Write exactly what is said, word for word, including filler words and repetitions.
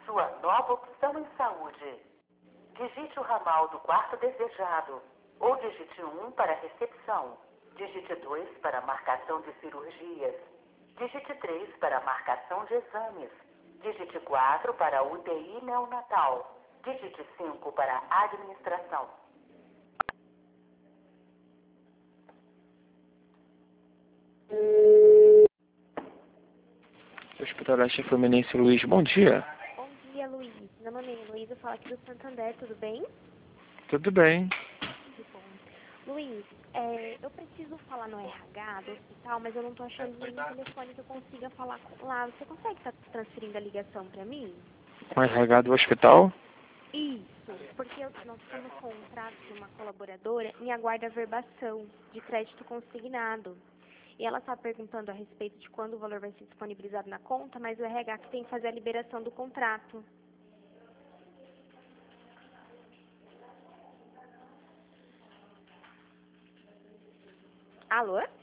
sua nova opção em saúde. Digite o ramal do quarto desejado, ou digite um para recepção. Digite dois para marcação de cirurgias. Digite três para marcação de exames. Digite quatro para U T I neonatal. Digite cinco para administração. Hospital Leste Fluminense, Luiz, bom dia. Bom dia, Luiz. Meu nome é Luiz, eu falo aqui do Santander, tudo bem? Tudo bem. Que bom. Luiz, é, eu preciso falar no R H do hospital, mas eu não estou achando nenhum telefone que eu consiga falar com lá. Você consegue estar transferindo a ligação para mim? Com o R H do hospital? Isso, porque eu, nós estamos com um contrato de uma colaboradora em aguarda a verbação de crédito consignado. E ela está perguntando a respeito de quando o valor vai ser disponibilizado na conta, mas o R H que tem que fazer a liberação do contrato. Alô?